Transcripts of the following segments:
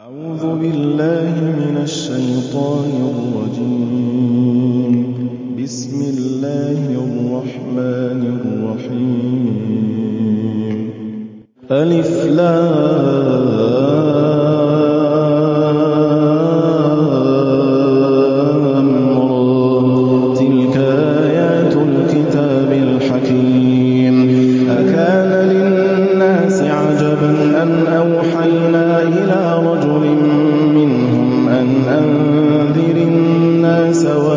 أعوذ بالله من الشيطان الرجيم. بسم الله الرحمن الرحيم. ألف لام را تلك آيات الكتاب الحكيم. أكان للناس عجبا أن أوحينا إلى رجل منهم أن أنذر الناس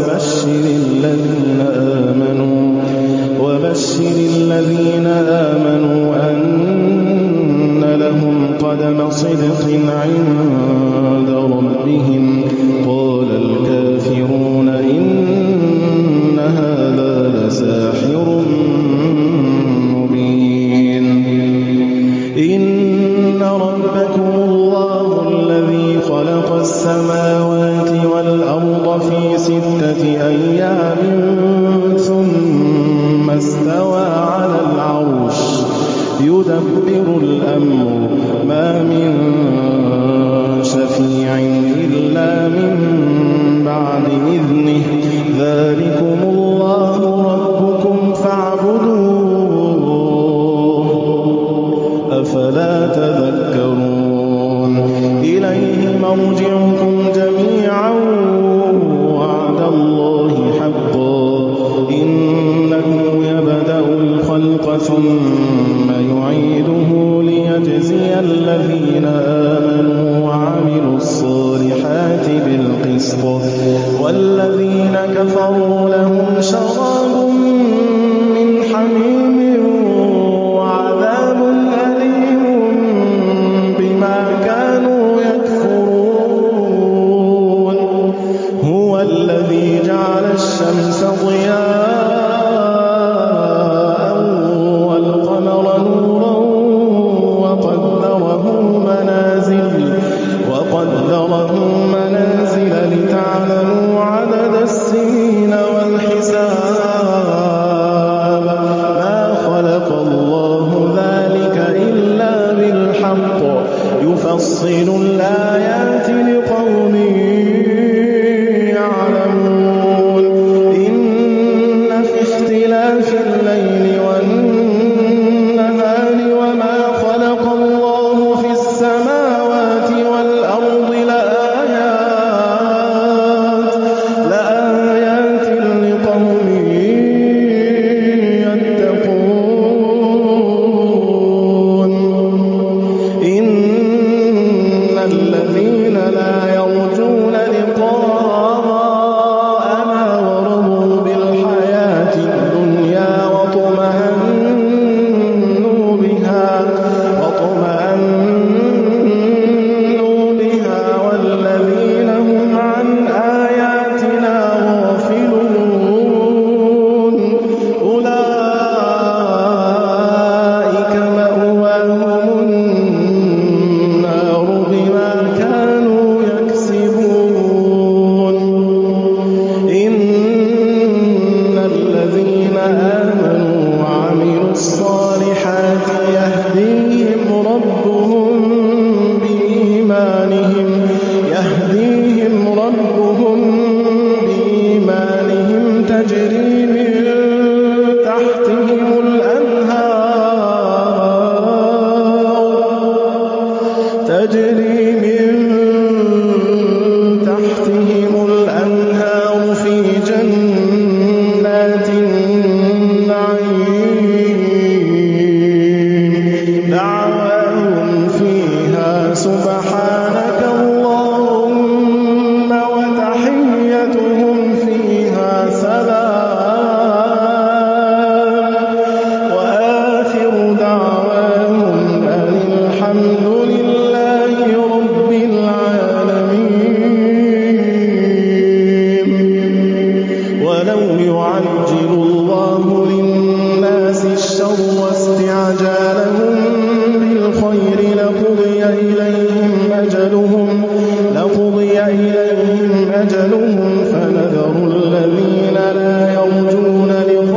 وبشر الذين آمنوا أن لهم قدم صدق عند ربهم. قال الكافرون إن هذا لساحر مبين. إن ربكم الله الذي خلق السماوات والأرض في 6 أيام ثم استوى على العرش يدبر الأمر ما من شفيع إلا من بعد إذنه. ذلكم الله ربكم فاعبدوه أفلا تذكرون. إليه مرجعكم جميعا وعد الله حقا إنه يبدأ الخلق ثم يعيده ليجزي الذين آمنوا وعملوا الصالحات بالقسط والذين كفروا لهم شراب من حميم وعذاب أليم بما كانوا يكفرون. هو الذي جعل الشمس ضياء والقمر نورا وقدره منازل لتعلموا عدد السنين والحساب. ما خلق الله ذلك إلا بالحق يفصل الآيات لقوم يعلمون. إن في اختلاف الليل والنهار وما خلق الله في السماوات والأرض لآيات لقوم يتقون. إن الذين لا يرجون لقاءنا ورضوا بالحياة الدنيا واطمأنوا بها والذين هم عن آياتنا غافلون أولئك مأواهم النار بما كانوا يكسبون. إن الذين آمنوا وعملوا الصالحات يهديهم ربهم بإيمانهم تجري من تحتهم الأنهار في جنات النعيم. دعواهم فيها سبحانك اللهم وتحيتهم فيها سلام وآخر دعواهم أن الحمد لله رب العالمين. ولو يعجل الله للناس الشر استعجالهم بالخير لقضي إليهم أجلهم فنذر الذين لا يرجون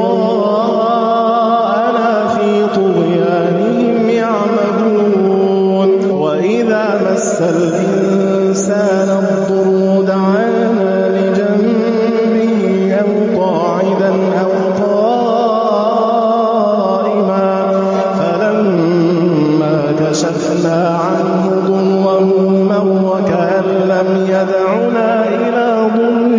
لقاءنا في طغيانهم يعمهون. وإذا مس الإنسان مسنا الضر دعانا لجنبه أو قاعدا أو قائما فلما كشفنا عنه ضره مر كأن لم يدعنا إلى ضر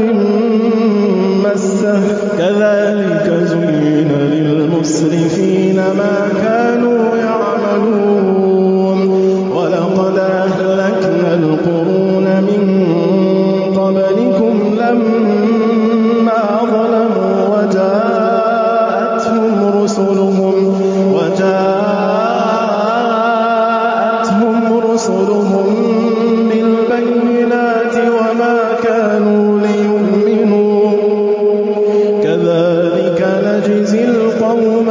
مسه كذلك زين للمسرفين ما كانوا يعملون ولقد أهلكنا القرون من قبلكم لما ظلموا وجاءتهم رسلهم بالبينات وما كانوا ليؤمنوا كذلك نجزي القوم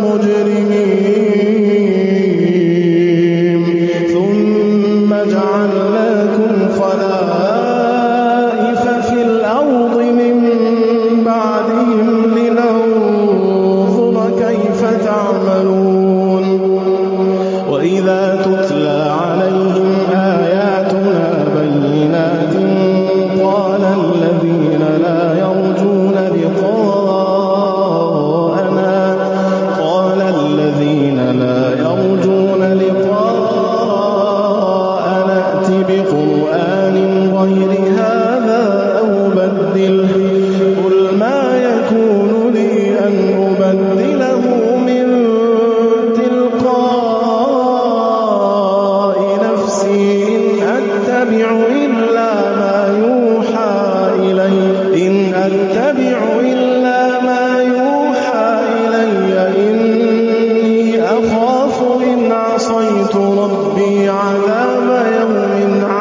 المجرمين ثم جعلناكم خلائف في الأرض من بعدهم لننظر كيف تعملون وإذا تتلى عليهم آياتنا بينات قال الذين لا يرجون لقاءنا ائت بقرآن غير هذا أو بدله قل ما يكون لي أن أبدله من تلقاء نفسي إن أتبع إلا ما يوحى إلي إني أخاف إن عصيت ربي عذاب يوم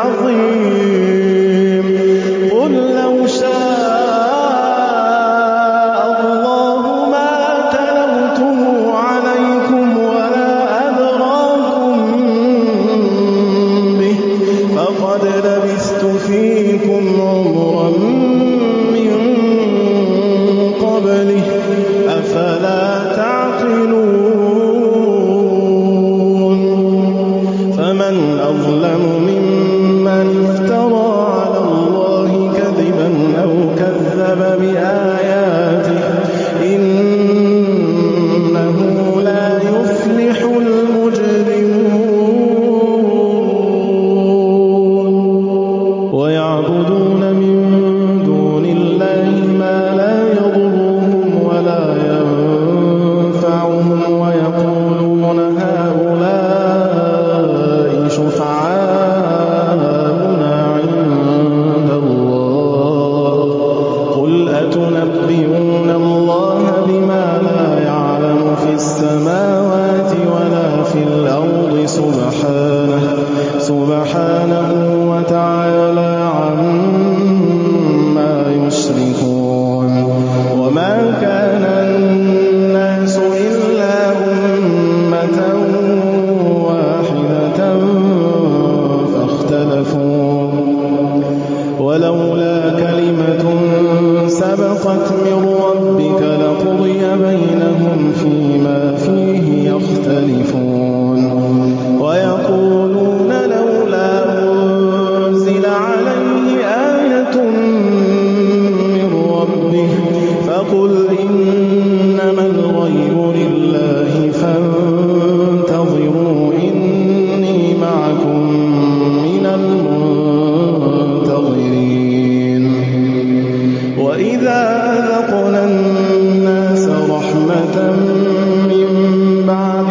عظيم قل لو شاء الله ما تلوته عليكم ولا أدراكم به فقد لبثت فيكم عمرا من قبله أفلا تعقلون فمن أظلم ممن افترى على الله كذبا أو كذب بآياته إنه لا يفلح المجرمون ويعبدون من دون الله ما لا يضرهم ولا ينفعهم ويقولون هؤلاء شفعاؤنا عند الله قل أتنبئون الله بما لا يعلم في السماوات ولا في الأرض سبحانه وتعالى عما يشركون وما كان الناس إلا أمة واحدة فاختلفوا ولولا كلمة سبقت من ربك لقضي بينهم فيما فيه يختلفون ويقولون لولا أنزل عليه آية من ربه فقل إنما الغيب لله فانتظروا إني معكم من المنتظرين وإذا أذقنا الناس رحمة من بعد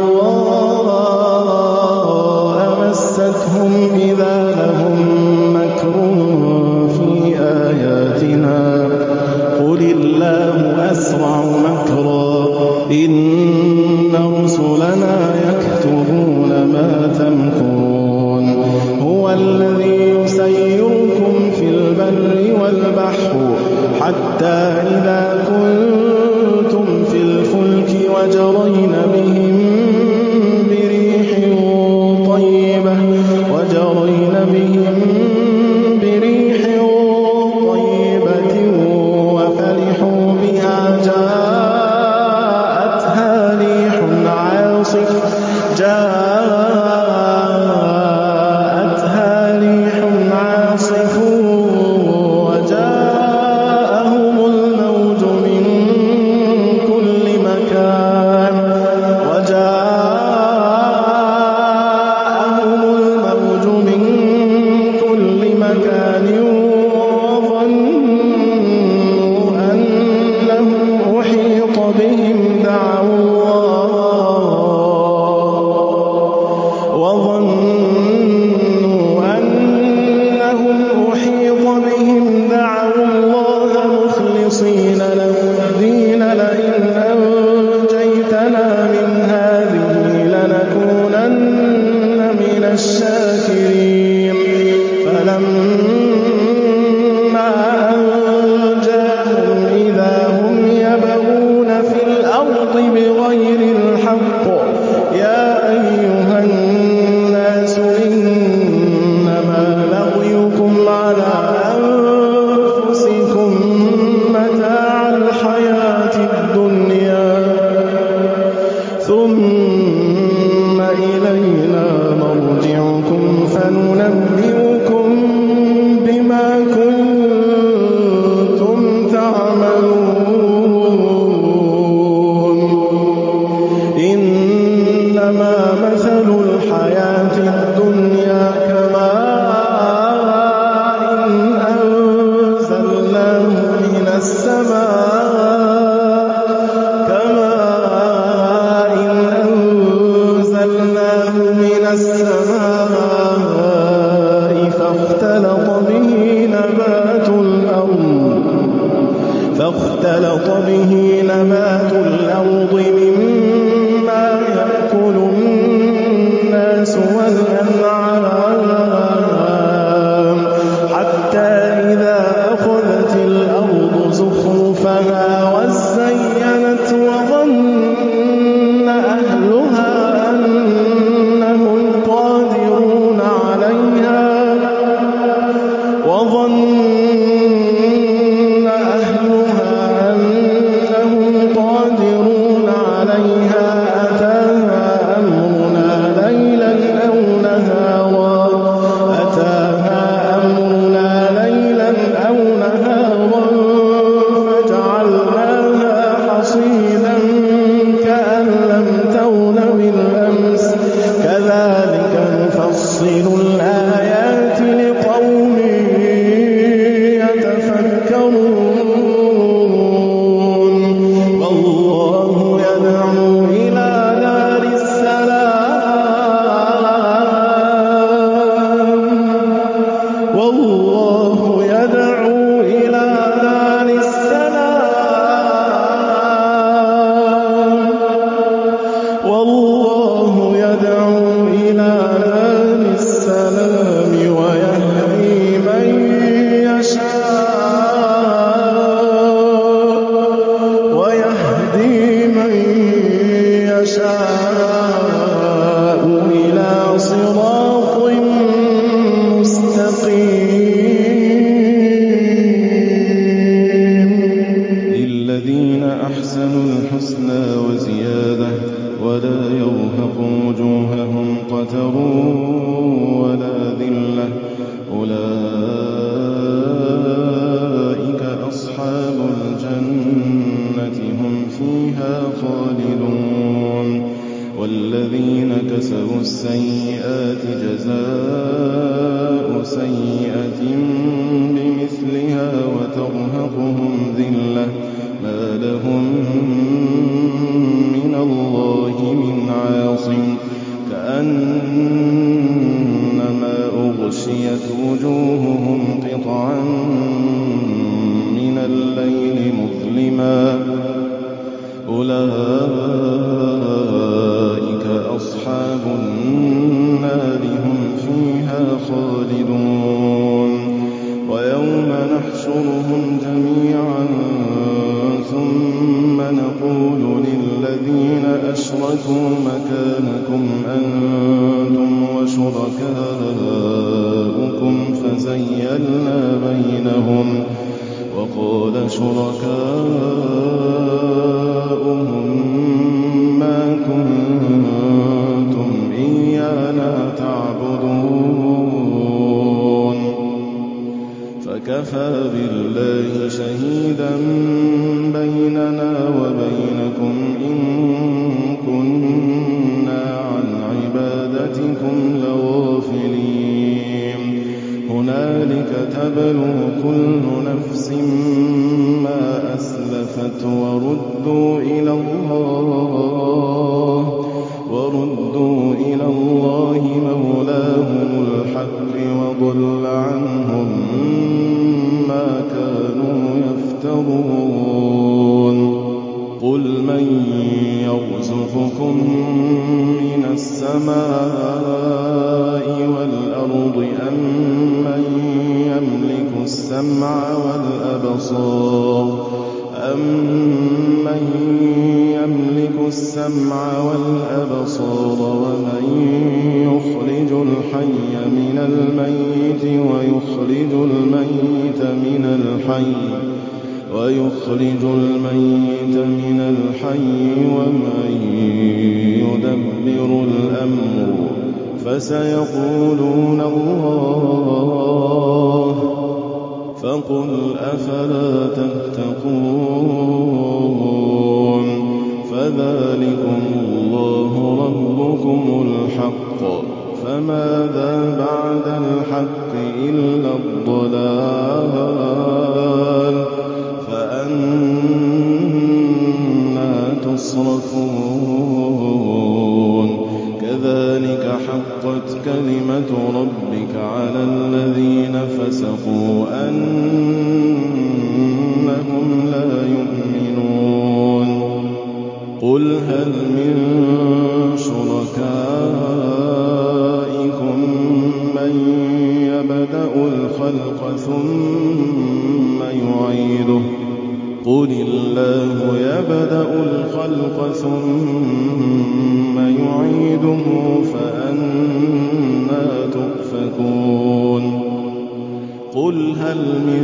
ضراء مستهم إذا لهم مكر في آياتنا قل الله أسرع مكرا إن رسلنا يكتبون ما تمكرون هو الذي يسيركم في البر والبحر حتى إذا كنتم أحاط به نبات الأرض مما يأكل الناس والأنعام حتى إذا أخذت الأرض زخرفها وزينت وظن أهلها أنهم قادرون عليها أتاها أمرنا ليلا أو نهارا فجعلناها حصيدا كأن لم تغن بالأمس كذلك نفصل الآيات لقوم يتفكرون والله يدعو إلى دار السلام والله يدعو إلى دار السلام ويهدي من يشاء إلى صراط مستقيم للذين أحسنوا الحسنى وزيادة ولا يرهق وجوههم قتر ولا ذلة أولئك أصحاب الجنة هم فيها خالدون والذين كسبوا السيئات جزاء سيئة بمثلها وترهقهم ذلة ما لهم من الله من عاصم كأنما أغشيت وجوههم قطعا من الليل مظلما أولئك أصحاب النار هم فيها خالدون ويوم نحشرهم جميعا ثم نقول للذين أشركوا مكانكم أنتم وشركاؤكم فزيلنا بينهم وقال شركاؤهم ما كنتم إيانا تعبدون فكفى بالله شهيدا بيننا وبينكم إن كنا عن عبادتكم لغافلين هنالك تبلو كل نفس ما أسلفت وردوا إلى الله مولاهم الحق وضل عنهم ما كانوا يفترون قل من يرزقكم من السماء والأرض أم من يملك السمع والأبصار ومن يخرج الحي من الميت ويخرج الميت من الحي ومن يدبر الأمر فسيقولون الله فقل أفلا تتقون فذلكم الله ربكم الحق فماذا بعد الحق إلا الضلال فأنى تصرفون كذلك حقت كلمة ربك على الذين فسقوا أنهم لا يؤمنون هل من شركائكم من يبدأ الخلق ثم يعيده قل الله يبدأ الخلق ثم يعيده فأنى تؤفكون قل هل من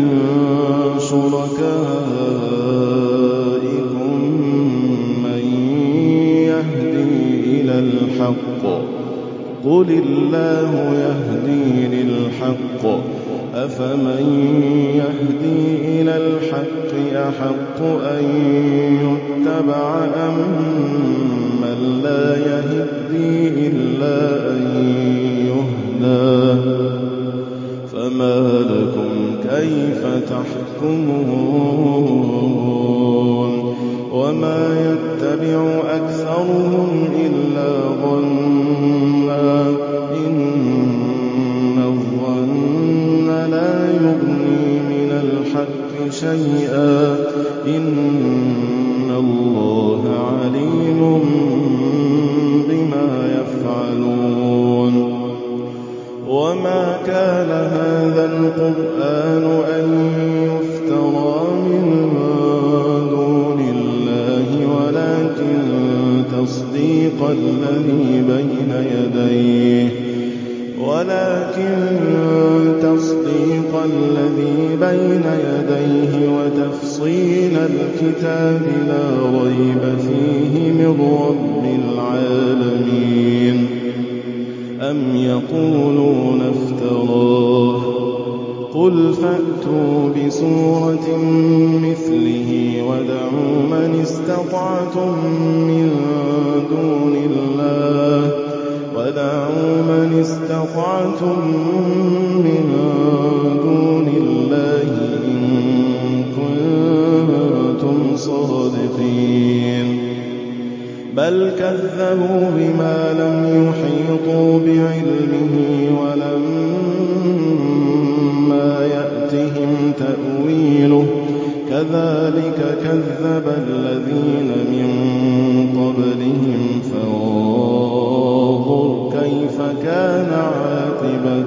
شركائكم من يهدي إلى الحق قل الله يهدي للحق أفمن يهدي إلى الحق أحق أن يتبع أم من لا يهدي إلا أن يهدى فما لكم كيف تحكمون وما يتبع أكثرهم إلا ظنا إن الظن لا يغني من الحق شيئا إن الله عليم بما يفعلون وما كان هذا القرآن أن يفترى من دون الله ولكن تصديق الذي بين يديه وتفصيل الكتاب لا ريب فيه من رب العالمين أم يقولون افتراه قل فأتوا بسورة مثله ودعوا من استطعتم من دون الله إن كنتم صادقين بل كذبوا بما لم يحيطوا بعلمه ولما يأتهم تأويله كذلك كذب الذين من قبلهم فانظر كيف كان عاقبة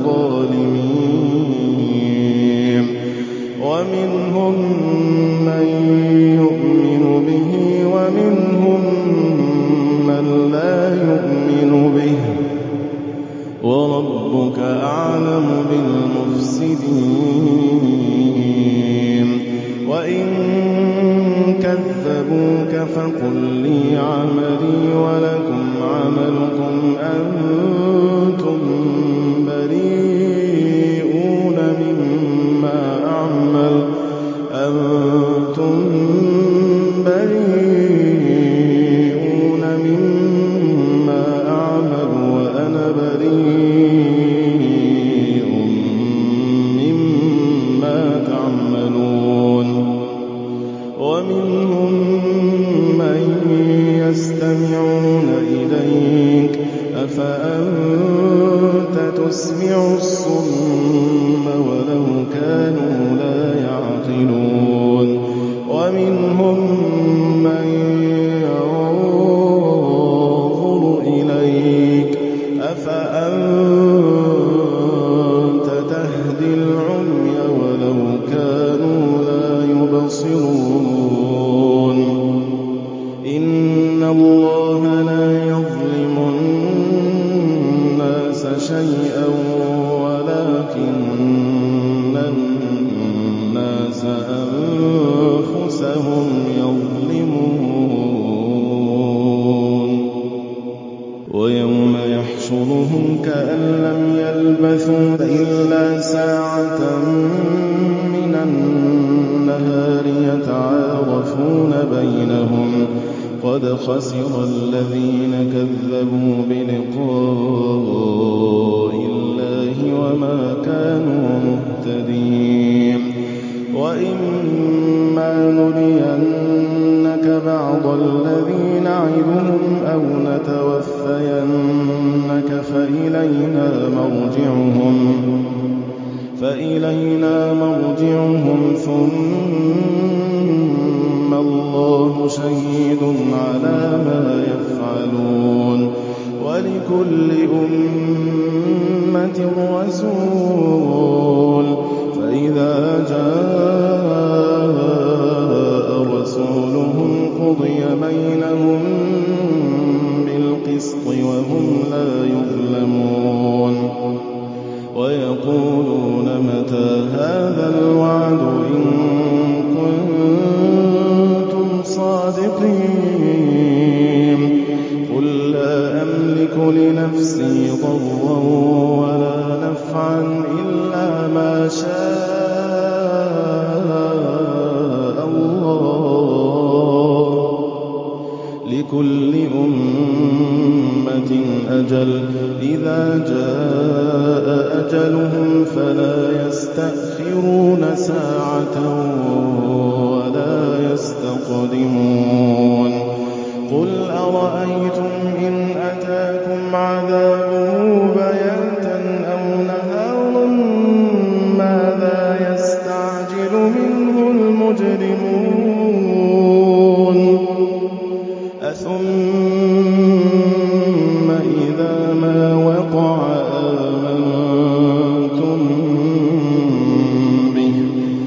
الظالمين ومنهم من يؤمن به ومنهم من لا يؤمن به وربك أعلم بالمفسدين وإن كذبوك فقل لي عملي ولكم عملكم أنتم بريئون مما أعمل وأنا بريء مما تعملون ومنهم من يستمعون إليك أفأنت تسمع الصم ولو كانوا لا يعقلون ومنهم من ينظر إليك أفأنت تهدي العمي ولو كانوا لا يبصرون إن الله لا يظلم الناس شيئا ولكن الناس أنفسهم يظلمون ويوم يحشرهم كأن لم يلبثوا إلا ساعة من النهار يتعارفون بينهم قد خسر الذين كذبوا بلقاء الله وما كانوا مهتدين وإما نرينك بعض الذي نعدهم أو نتوفينك فإلينا مرجعهم ثم الله شهيد على ما لكل أمة رسول فإذا جاء رسولهم قضي بينهم بالقسط وهم لا يظلمون ويقولون متى هذا الوعد إن كنتم صادقين قل لا أملك لنفسي ضرا ولا نفعا إلا ما شاء الله لكل أمة أجل إذا جاء أجلهم فلا يستأخرون ساعة ولا يستقدمون قل أرأيتم إن أتاكم عذابه بياتا أو نهارا ماذا يستعجل منه المجرمون أثم إذا ما وقع آمنتم به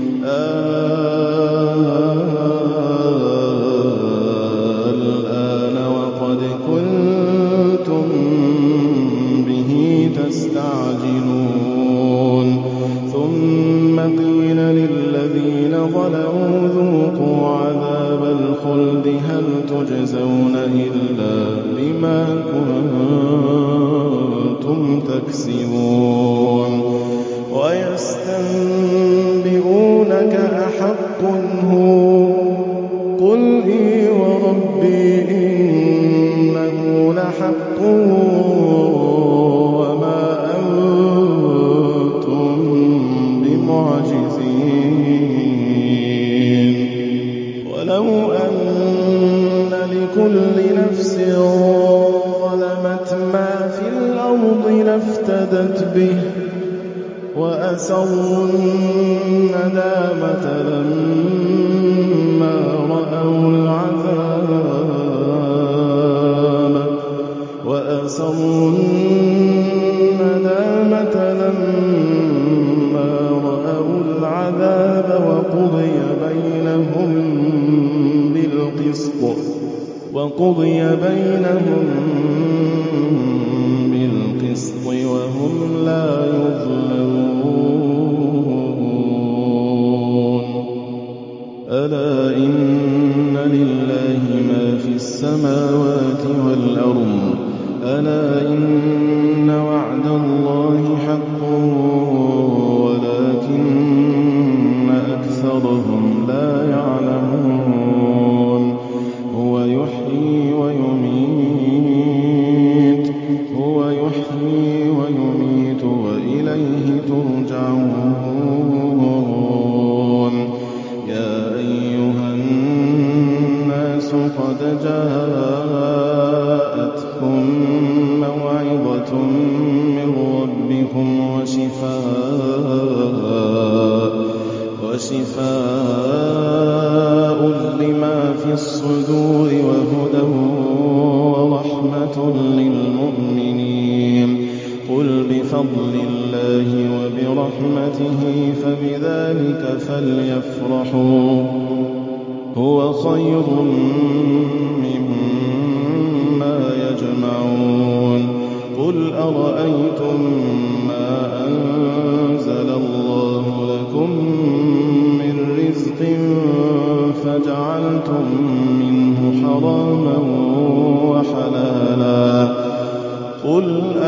الآن وقد كنتم به تستعجلون ثم قيل للذين ظلموا ذوقوا عذاب الخلد هل تجزون إلا بما كنتم تكسبون ويستنبئونك أحق هو قل إي وربي إنه لحق وما أنتم بمعجزين ولو أن لكل نفس ظلمت ما في الأرض لافتدت به وأسروا الندامة لما رأوا العذاب وقضي بينهم بالقسط وهم لا يظلمون ألا إن لله ما في السماوات والأرض ألا إن وعد الله حق ولكن أكثرهم لا يعلمون هو يحيي ويميت وإليه ترجعون يا أيها الناس قد جاءتكم موعظة من ربكم وشفاء لما في الصدور وهدى ورحمة للمؤمنين قل بفضل الله وبرحمته فبذلك فليفرحوا هو خير مما يجمعون قل أرأيتم ما أنزل الله لكم من رزق فجعلتم منه حراما وحلالا قل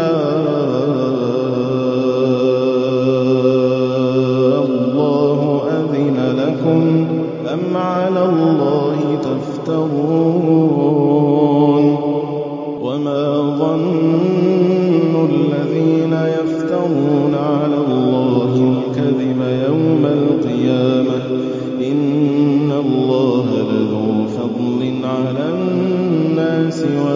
الله أذن لكم أم على الله تفترون وما ظن الذين يفترون على الله الكذب يوم القيامة إن الله لذو فضل على الناس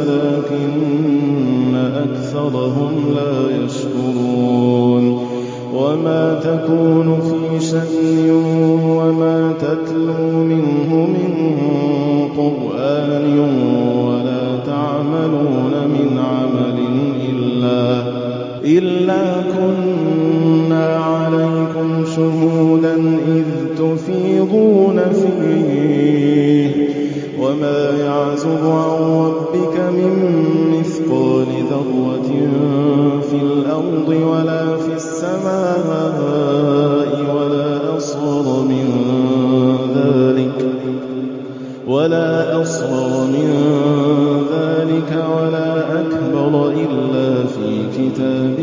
ولكن أكثرهم لا يشكرون وما تكون في شأن وما تتلو منه من قرآن ولا تعملون من عمل إلا كنا عليكم شهودا إذ تفيضون فيه وما يعزب عن ربك من مثقال ذرة في الأرض ولا في السماء ولا أصغر من ذلك ولا أكبر إلا في كتاب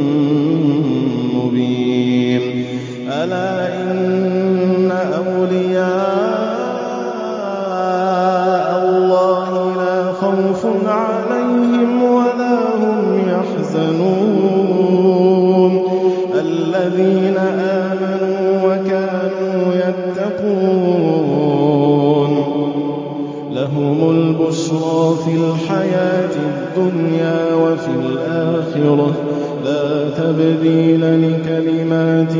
مبين ألا إن أولياء الله لا خوف عليهم ولا هم يحزنون الذين آمنوا وكانوا يتقون لهم البشرى في الحياة الدنيا وفي الآخرة لا تبديل لكلمات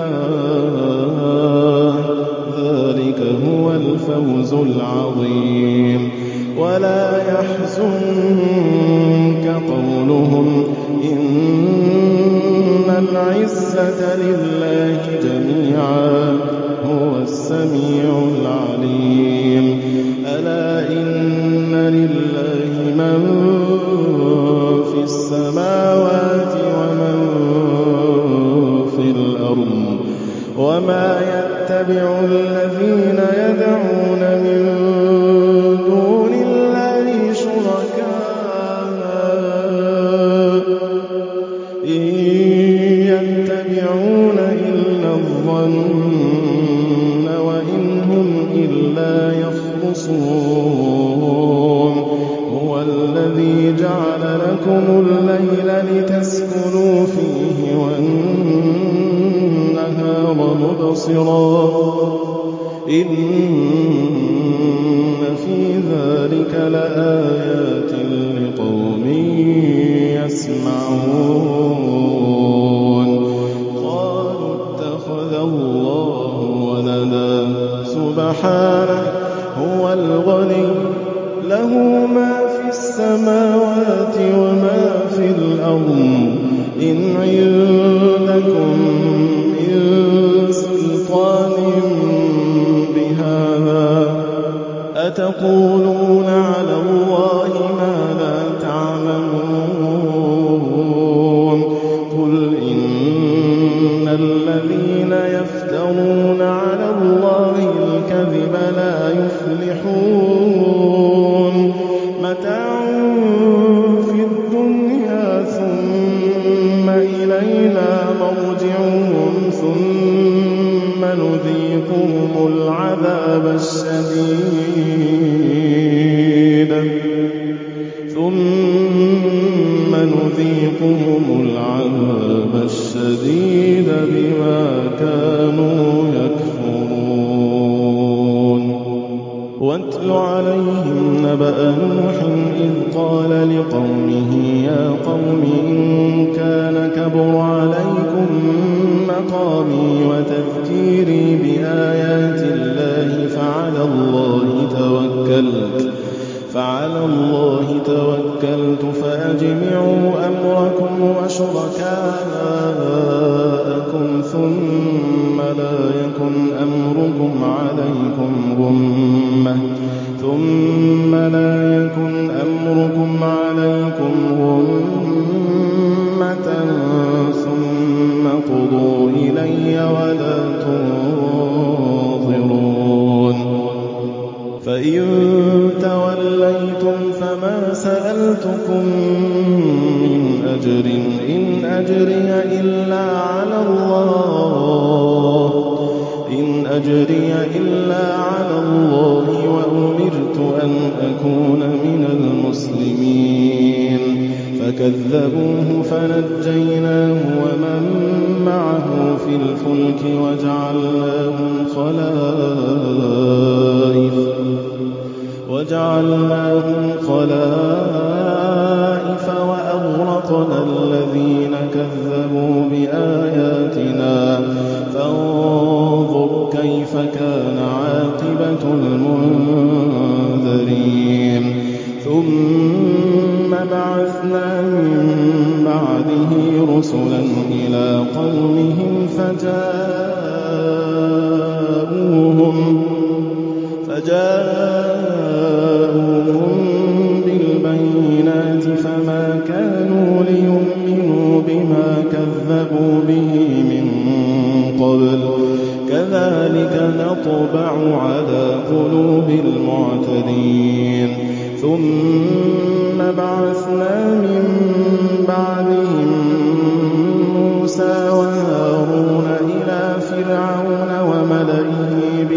الله ذلك هو الفوز العظيم ولا يحزنك قولهم إن العزة لله جميعا هو السميع العليم ألا إن لله من في السماوات ومن في الأرض وما يتبع الذين يدعون من دون الله شركاء إن يتبعون إلا الظن وإن هم إلا يخرصون هو الذي جعل لكم الليل لتسكنوا فيه والنهار مبصرا إن في ذلك لآيات لقوم يسمعون قالوا اتخذ الله ولدا سبحانه هو الغني له ما في السماوات وما في الأرض إن عندكم من سلطان بهذا أتقولون على الله ما لا تعلمون قل إن الذين يفترون على الله الكذب لا يفلحون متاع في الدنيا ثم إلينا مرجعهم ثم نذيقهم العذاب الشديد بما كانوا يكفرون واتل عليهم نبأ نوح إذ قال لقومه يا قوم إن كان كبر عليكم مقامي وتذكيري بآيات الله فعلى الله توكلت فأجمعوا أمركم وشركاءكم ثم لا يكن أمركم عليكم غمة ثم قضوا إلي ولا تنظرون فإن توليتم فما سألتكم من أجر إن أجري إلا على الله وأمرت أن أكون من المسلمين فكذبوه فنجيناه ومن معه في الفلك وجعلناهم خلائف وأغرقنا الذين كذبوا بآياتنا فانظر كيف كان عاقبة المنذرين ثم بعثنا من وجاءوهم بالبينات فما كانوا ليؤمنوا بما كذبوا به من قبل كذلك نطبع على قلوب المعتدين ثم بعثنا من بعدهم موسى وهارون إلى فرعون وملئه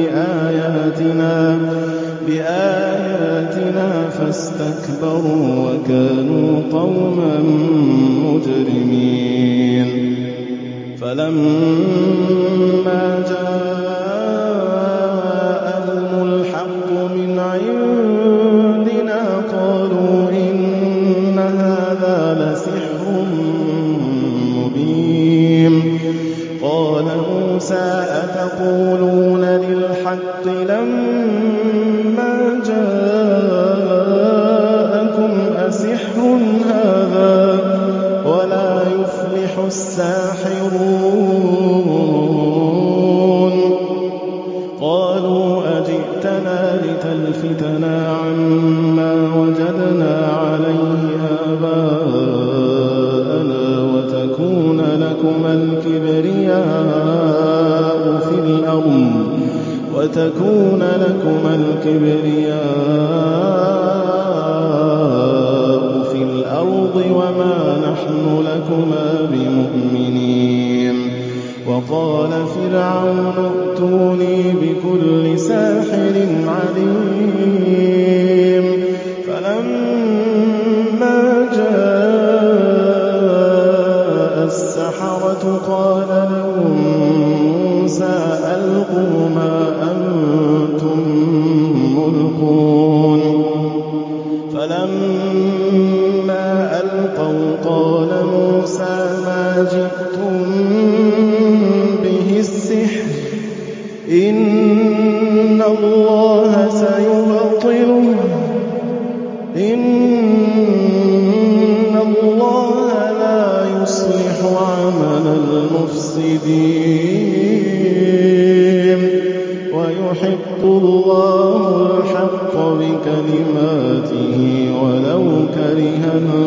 بآياتنا فاستكبروا وكانوا قوما مجرمين فلما جاءهم الحق من عندنا قالوا إن هذا لسحر مبين قال موسى أتقولون للحق لما جاءكم أسحر هذا ولا يفلح الساحرون قالوا أجئتنا لتلفتنا عما وجدنا عليه آباءنا وتكون لكما الكبرياء في الأرض وما نحن لكما بمؤمنين وقال فرعون ائتوني بكل ساحر عليم فلما جاء السحرة قال لهم موسى ألقوا ما أنتم ملقون فلما ألقوا قال موسى ما جئتم به السحر إن الله سيبطله إن الله لا يصلح عمل المفسدين ويحق الله الحق بكلماته ولو كره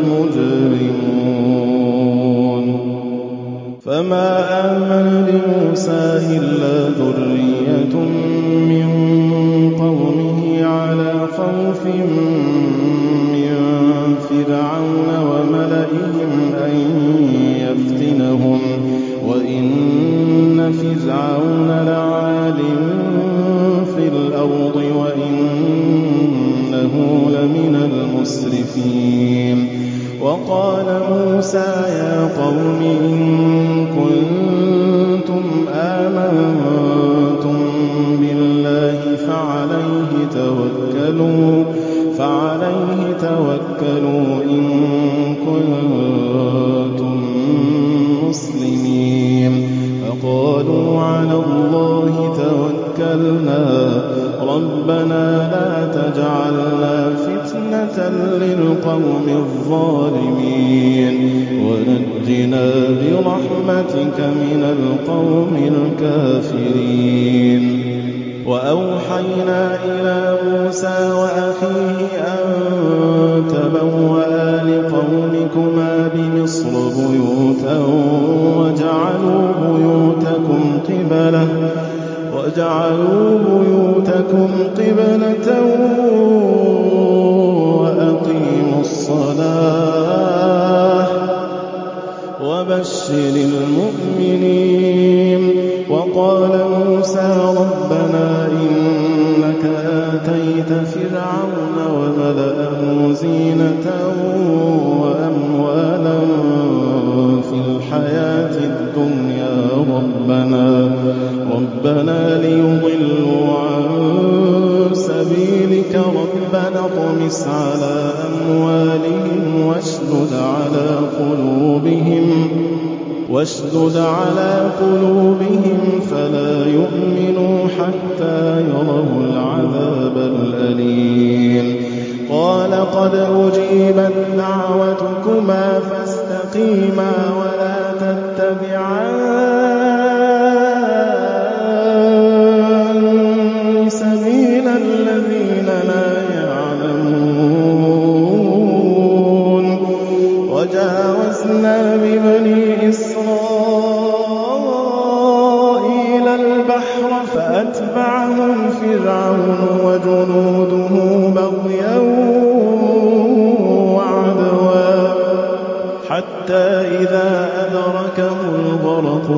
المجرمون فما آمن لموسى إلا ذرية من قومه على خوف من فرعون وملئهم أن يفتنهم وإن فرعون لعال في الأرض وإنه لمن المسرفين وقال موسى يا قوم إن كنتم آمنتم بالله فعليه توكلوا إن كنتم مسلمين فقالوا على الله توكلنا ربنا لا تجعلنا فتنة للقوم الظالمين ونجنا برحمتك من القوم الكافرين وأوحينا إلى موسى وأخيه أن تبوأ لقومكما بمصر بيوتا وجعلوا بيوتكم قبلة وأقيموا الصلاة وبشر المؤمنين وقال موسى ربنا إنك آتيت فرعون وملأه زينة وأموالا في الحياة الدنيا ربنا ليضلوا عن سبيلك ربنا اطمس على أموالهم واشدد على قلوبهم فلا يؤمنوا حتى يروا العذاب الأليم قال قد أجيبت دعوتكما فاستقيما ولا تتبعان سبيل الذين فأتبعهم فرعون وجنوده بغيا وعدوا حتى إذا أدركه الغرق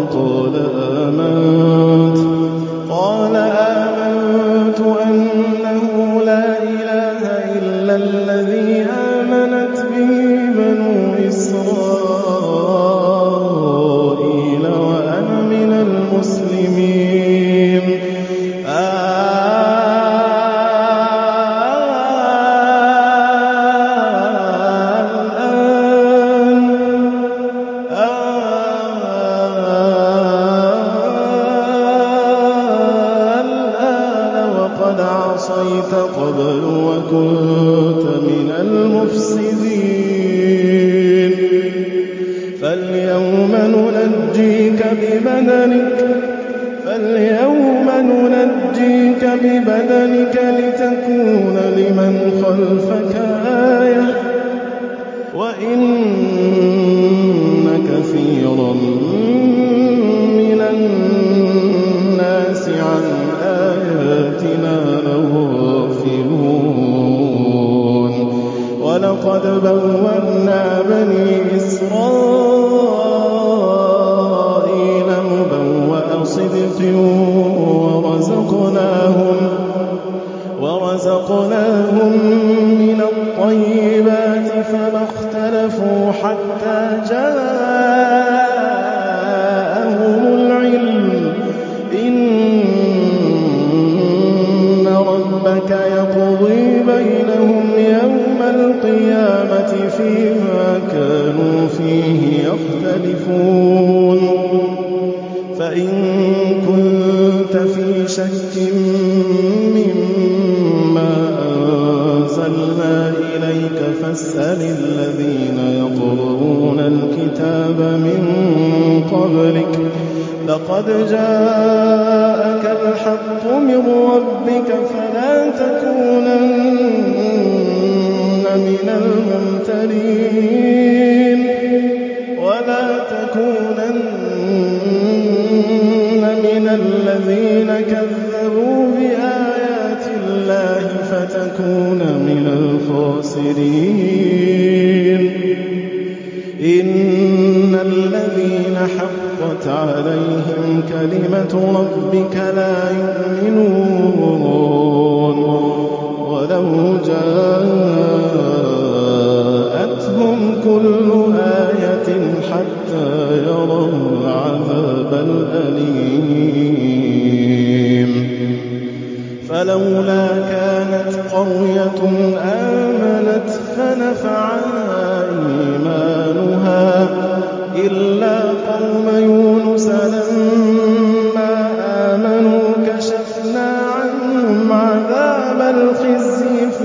قال آمنت أنه لا إله إلا الذي آمنت به بنو إسرائيل وأنا من المسلمين عصيت قبل وكنت من المفسدين فاليوم ننجيك ببدنك لتكون لمن خلفك آية وإن كثيرا من الناس عن آياتنا لغافلون ولقد بوأنا بني إسرائيل مبوأ صدق ورزقناهم من الطيبات فما اختلفوا حتى جاءهم العلم إن ربك يقضي بينهم يوم القيامة فيما كانوا فيه يختلفون فإن كنت في شك مما أنزلنا إليك فاسأل الذين يقرؤون الكتاب من قبلك لقد جاءك الحق من ربك فلا تكونن من الممترين ولا تكونن من الذين كذبوا بآيات الله فتكون من الخاسرين إن الذين حقت عليهم كلمة ربك لا يؤمنون ولو جاءتهم كل آية حتى يروا العذاب الأليم فلولا كانت قرية آمنت فنفعها إيمانها إلا قوم يونس لما آمنوا كشفنا عنهم عذاب الخزي في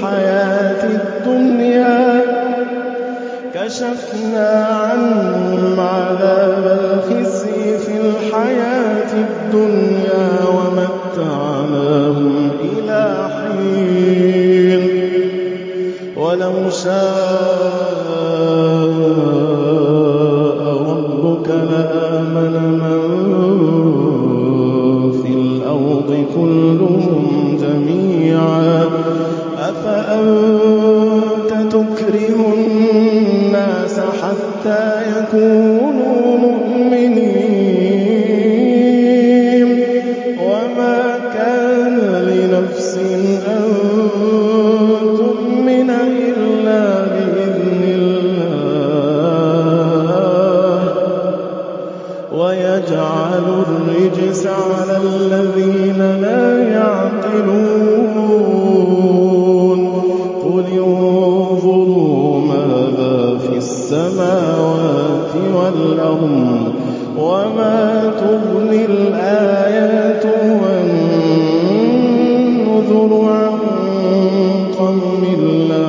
الحياة الدنيا ومتعناهم إلى حين ولو شاء ربك لآمن من في الأرض كلهم جميعا أفأنت تكره الناس حتى يكونوا مؤمنين وما كان لنفس أن تؤمن إلا بإذن الله ويجعل الرجس على الذين لا يعقلون قل انظروا ماذا في السماوات والأرض وما تغني الآيات والنذر عن قوم لا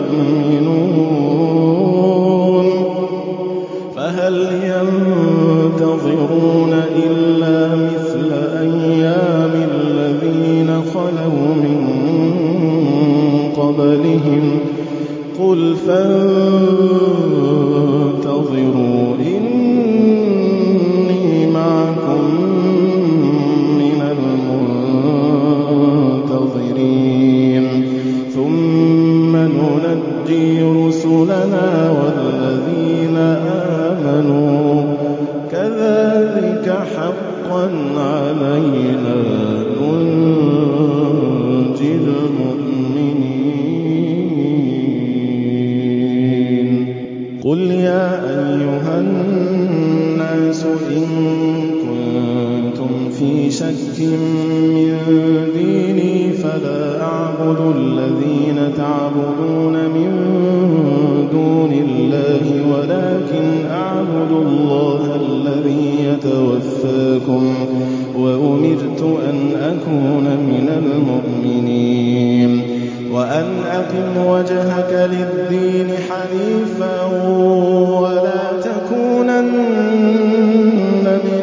يؤمنون فهل ينتظرون إلا مثل أيام الذين خلوا من قبلهم قل فانتظروا إني معكم من المنتظرين علينا ننجي المؤمنين. قل يا أيها الناس إن كنتم في شك من ديني فلا أعبد الذين تعبدون من دون الله ولكن أعبد الله الذي يتوفاكم وأمرت أن أكون من المؤمنين وأن أقم وجهك للدين حنيفا ولا تكونن من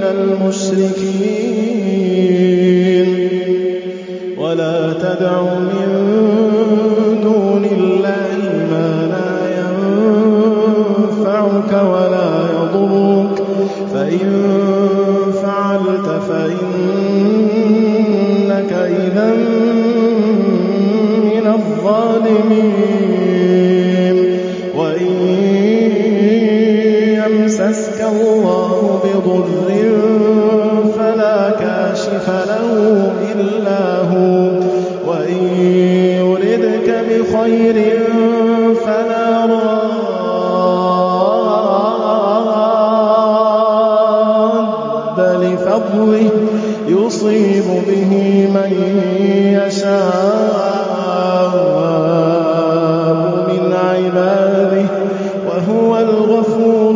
المشركين ولا تدع من دون الله ما لا ينفعك ولا يضرك فإن فعلت فإنك إذا من الظالمين. وإن يمسسك الله بضر فلا كاشف له إلا هو وإن يردك بخير فلا راد لفضله يصيب به من يشاء من عباده وهو الغفور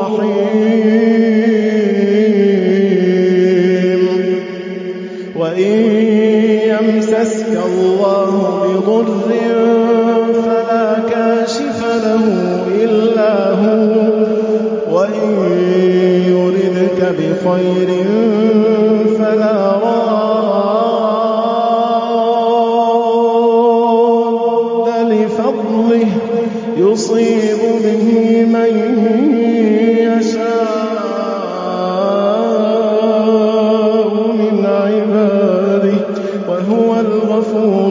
الرحيم. وإن يمسسك الله بضر فلا كاشف له إلا هو وإن يردك بخير فلا راد لفضله يصيب به من يشاء من عباده وهو الغفور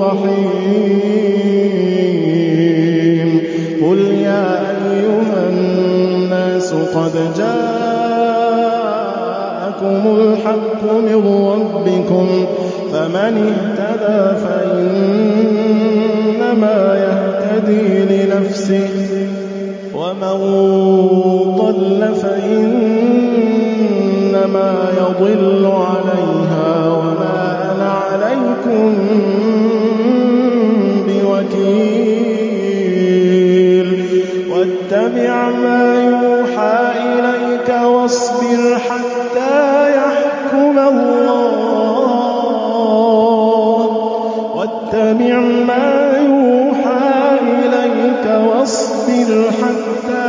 الرحيم. قل يا أيها الناس قد جاءكم الحق من ربكم فمن اهتدى فإنما يهتدي لنفسه ومن ضل فإنما يضل عليها وما أنا عليكم بوكيل. واتبع ما يوحى إليك واصبر حتى يحكم الله. واتبع ما يوحى إليك واصبر حتى